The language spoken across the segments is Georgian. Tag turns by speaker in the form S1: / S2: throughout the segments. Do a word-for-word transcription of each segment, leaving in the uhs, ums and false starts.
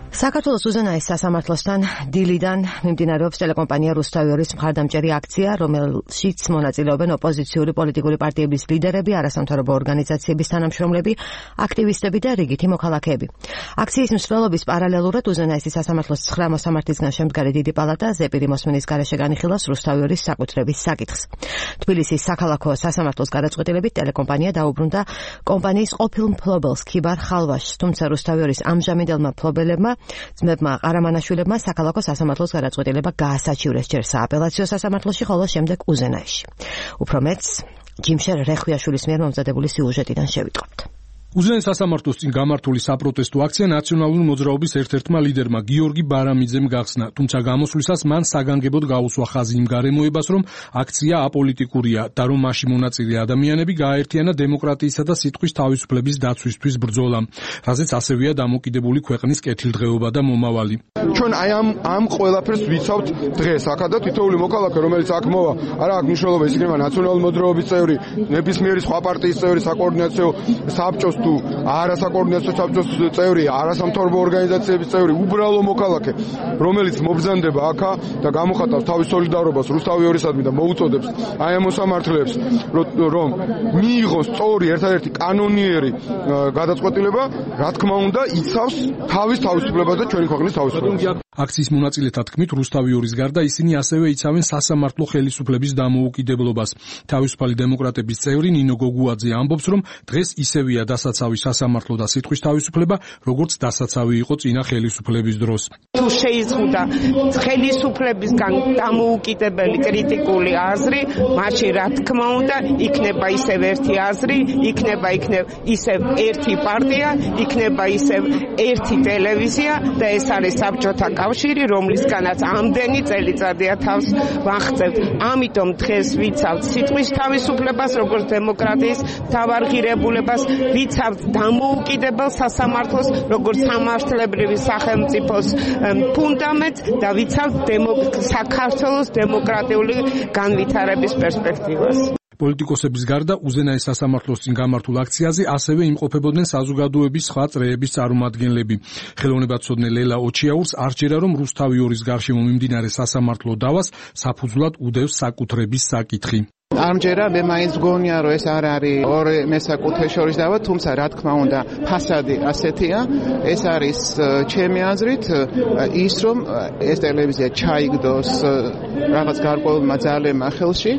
S1: საქართველოს უზენაეს სასამართლოსთან დილიდან მიმდინარეობს ტელეკომპანია რუსთავიორის მხარდამჭერი აქცია, რომელშიც მონაწილეობენ ოპოზიციური პოლიტიკური პარტიების ლიდერები, არასამთავრობო ორგანიზაციების თანამშრომლები, აქტივისტები და რიგითი მოქალაქეები. აქციის მსვლელობის პარალელურად უზენაესი სასამართლოს ცხრა მოსამართლისგან შემდგარი დიდი პალატა ზეპირი მოსმენის გარეშე განიხილავს რუსთავიორის საკუთრების საკითხს. თბილისის საქალაქო სასამართლოს გადაწყვეტილებით ტელეკომპანია დაუბრუნდა კომპანიის ყოფილ მფლობელს ქიბარ ხალვაშს, თუმცა რუსთავიორის ამჟამინდელმა მფლობელებმა ძმებმა ყარამანაშვილებმა საქალაქო სასამართლოს გადაწყვეტილება გაასაჩივრეს ჯერ სააპელაციო სასამართლოში, ხოლო შემდეგ უზენაესში. უფრო მეტს ჯიმშერ რეხვიაშვილის მიერ მომზადებული სიუჟეტიდან შევიტყობთ.
S2: უზენაეს სასამართლოს წინ გამართული საპროტესტო აქცია ნაციონალური მოძრაობის ერთ-ერთმა ლიდერმა გიორგი ბარამიძემ გახსნა, თუმცა გამოსვლისას მან საგანგებოდ გაუსვა ხაზი იმ გარემოებას, რომ აქცია აპოლიტიკურია და რომ მასში მონაწილე ადამიანები გააერთიანა დემოკრატიისა და სიტყვის თავისუფლების დაცვისთვის ბრძოლამ, რაზეც ასევეა დამოკიდებული ქვეყნის კეთილდღეობა და მომავალი.
S3: ჩვენ აი ამ ამ ყველაფერს ვიცავთ დღეს აქა და თითოეული მოქალაქე, რომელიც აქ მოვა, არა აქვს მნიშვნელობა ის იქნება ნაციონალური მოძრაობის წევრი, ნებისმიერი სხვა პარტიის წევრი, საკოორდინაციო საბჭოს თუ არასაკოორდინაციო საბჭოს წევრი, არასამთავრობო ორგანიზაციების წევრი, უბრალო მოქალაქე, რომელიც მობრძანდება აქა და გამოხატავს თავის სოლიდარობას რუსთავიორისადმი და მოუწოდებს აი ამ მოსამართლეებს, რომ მიიღოს სწორი ერთადერთი კანონიერი გადაწყვეტილება, რა თქმა უნდა, იცავს თავის თავისუფლებას და ჩვენი ქვეყნის თავისუფლებას.
S2: აქციის მონაწილეთა თქმით, რუსთავიორის გარდა ისინი ასევე იცავენ სასამართლო ხელისუფლების დამოუკიდებლობას. თავისუფალი დემოკრატების წევრი ნინო გოგუაძე ამბობს, რომ დღეს ისევია დასაცავი სასამართლო და სიტყვის თავისუფლება, როგორც დასაცავი იყო წინა ხელისუფლების დროს.
S4: თუ შეიზღუდა ხელისუფლებისგან დამოუკიდებელი კრიტიკული აზრი, მაშინ რა თქმა უნდა, იქნება ისევ ერთი აზრი, იქნება იქნება ისევ ერთი პარტია, იქნება ისევ ერთი ტელევიზია და ეს არის საბჭოთა კავშირი, რომლისგანაც ამდენი წელიწადია თავს ვახცევთ. ამიტომ დღეს ვიცავთ სიტყვის თავისუფლებას, როგორც დემოკრატიის თავარღირებულებას, ვიცავთ დამოუკიდებელ სასამართლოს, როგორც სამართლებრივი სახელმწიფოს ფუნდამენტს და ვიცავთ საქართველოს დემოკრატიული განვითარების პერსპექტივას.
S2: პოლიტიკოსების გარდა უზენაეს სასამართლოს წინ გამართულ აქციაზე ასევე იმყოფებოდნენ საზოგადოების სხვა წრეების წარმომადგენლები. ხელოვნებაცოდნე ლელა ოჩიაურს არ ჯერა, რომ რუსთავიორის გარშემო მიმდინარე სასამართლო დავას საფუძვლად უდევს საკუთრების საკითხი.
S5: ამჯერა მე მაინც გონია, რომ ეს არ არის ორი მესაკუთრეს შორის დავა, თუმცა რა თქმა უნდა ფასადი ასეთია. ეს არის ჩემი აზრით ის, რომ ეს ტელევიზია ჩაიგდოს რაღაც გარკვეულმა ძალებმა ხელში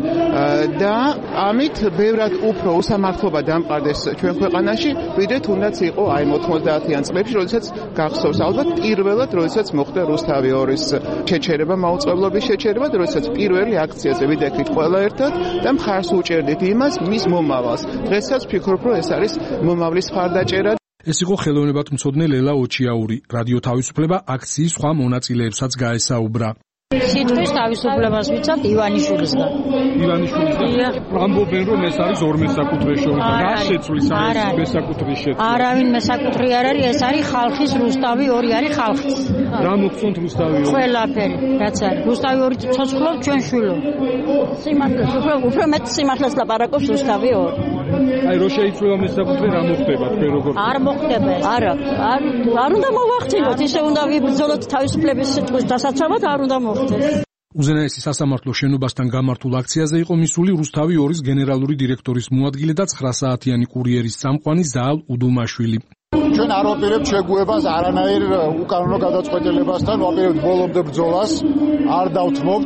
S5: და ამით ბევრად უფრო უსამართლობა დამყარდეს ჩვენ ქვეყანაში, ვიდრე თუნდაც იყო აი მოთხმოცდაათიან წლებში, როდესაც გახსოვს ალბათ პირველად, როდესაც მოხდა რუსთავიორის შეჩერება, მაუწყებლობის შეჩერება, როდესაც პირველი აქციაზე ვიდექით ყველა ერთად და მხარს უჭერდით იმას, მის მომავალს. დღესაც ვფიქრობ, რომ ეს არის მომავლის მხარდაჭერა.
S2: ეს იყო ხელოვნებათმცოდნე ლელა ოჩიაური. რადიო თავისუფლება აქციის სხვა მონაწილეებსაც გაესაუბრა.
S6: სიტყვის თავისუფლებას ვიცავთ ივანიშვილისგან.
S2: ივანიშვილისგან. ამბობენ, რომ ეს არის ორ მესაკუთრეს შორის. რა შეცვლის ამ მესაკუთრის შეცვლა?
S6: არავინ მესაკუთრი არ არის, ეს არის ხალხის რუსთავი ორი არის ხალხის.
S2: რა მოგწონთ რუსთავი ორი?
S6: ყველაფერი, რაც არის. რუსთავი ორი ცოცხლობ ჩვენ შვილო. სიმართლეს, უფრო უფრო მეტ სიმართლეს ლაპარაკობს რუსთავი ორი.
S2: აი რო შეიცვლა მესაკუთრე რა მოხდება თქვენ როგორ?
S6: არ მოხდება ეს. არა, არ არ უნდა მოვახცინოთ, ისე უნდა ვიბრძოლოთ თავისუფლების სიტყვის დასაცავად, არ უნდა მოხდეს.
S2: უზენაესი სასამართლოს შენობასთან გამართულ აქციაზე იყო მისული რუსთავი ორის გენერალური დირექტორის მოადგილე და ცხრა საათიანი კურიერის წამყვანი ზაალ უდუმაშვილი.
S7: ჩვენ არ ვაპირებთ შეგუებას არანაირ უკანონო გადაწყვეტილებასთან, ვაპირებთ ბოლომდე ბრძოლას, არ დავთმობთ.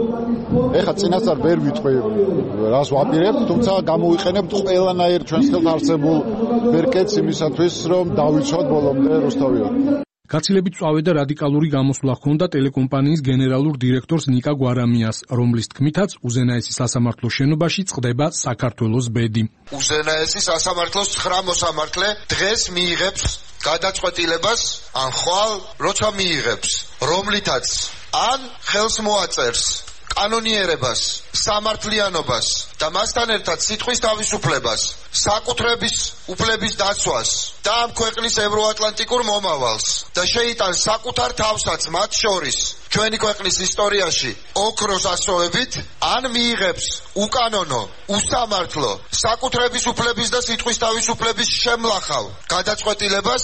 S7: ეხლა წინასწარ ვერ ვიტყვი რას ვაპირებთ, თუმცა გამოვიყენებთ ყველანაირ ჩვენს ხელთ არსებულ ვერკეთს იმისათვის, რომ დავიცვათ ბოლომდე რუსთავიორი.
S2: გაცილებით წვავე და რადიკალური გამოსვლა ჰქონდა ტელეკომპანიის გენერალურ დირექტორს ნიკა გვარამიას, რომლის თქმითაც უზენაესი სასამართლოს შენობაში წყდება საქართველოს ბედი.
S8: უზენაესი სასამართლოს ცხრა მოსამართლე დღეს მიიღებს გადაწყვეტილებას, ან ხვალ როცა მიიღებს, რომლითაც ან ხელს მოაწერს კანონიერებას, სამართლიანობას და მასთან ერთად სიტყვის თავისუფლებას, საკუთრების უფლების დაცვას და ამ ქვეყნის ევროატლანტიკურ მომავალს და შეიტანს საკუთარ თავსაც მათ შორის ჩვენი ქვეყნის ისტორიაში ოქროს ასოებით, ან მიიღებს უკანონო, უსამართლო, საკუთრების უფლების და სიტყვის თავისუფლების შემლახავ გადაწყვეტილებას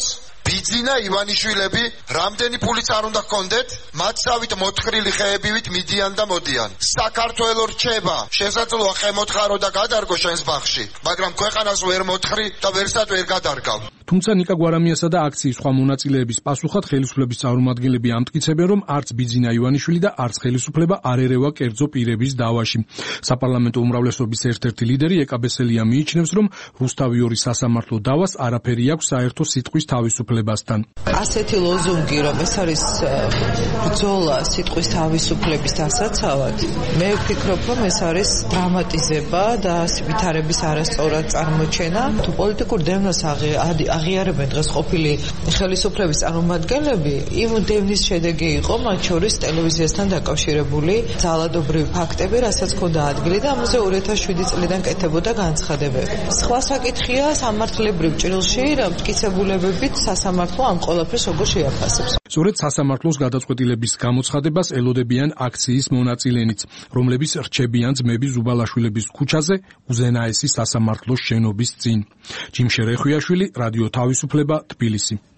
S8: ბიძინა ივანიშვილები რამდენი ფულიც არ უნდა ჰქონდეთ, მათსავით მოთხრილი ხეებივით მიდიან და მოდიან. საქართველო რჩება, შესაძლოა ხემოთხარო და გადარგო შენს ბაღში, მაგრამ ქვეყანას ვერ მოთხრი და ვერსად ვერ გადარგავ.
S2: თუმცა ნიკა გვარამიასა და აქციის სხვა მონაწილეების პასუხად ხელისუფლების წარმომადგენლები ამტკიცებენ, რომ არც ბიძინა ივანიშვილი და არც ხელისუფლება არ ერევა კერძო პირების დავაში. საპარლამენტო უმრავლესობის ერთ-ერთი ლიდერი ეკა ბესელია მიიჩნევს, რომ რუსთავი-ორის სასამართლო დავას არაფერი აქვს საერთო სიტყვის თავისუფლებასთან.
S9: ასეთი ლოზუნგი, რომ ეს არის ბრძოლა სიტყვის თავისუფლების დასაცავად, მე ვფიქრობ, რომ ეს არის დრამატიზება და ვითარების არასწორად წარმოჩენა. თუ პოლიტიკურ დევნას აღიარებენ დღეს ყოფილი ხელისუფლების წარმომადგენლები, იმ დევნის შედეგი იყო მათ შორის ტელევიზიასთან დაკავშირებული ძალადობრივი ფაქტები, რასაც ჰქონდა ადგილი და ამაზე ორი ათას შვიდი წლიდან კეთებოდა განცხადებები. სხვა საკითხია სამართლებრივ ჭრილში რა მტკიცებულებებით სასამართლო ამ ყველაფერს როგორ შეაფასებს.
S2: სწორედ სასამართლოს გადაწყვეტილების გამოცხადებას ელოდებიან აქციის მონაწილეებიც, რომლებიც რჩებიან ძმები ზუბალაშვილების ქუჩაზე უზენაესი სასამართლოს შენობის წინ. ჯიმშე რეხვიაშვილი, რადიო თავისუფლება, თბილისი.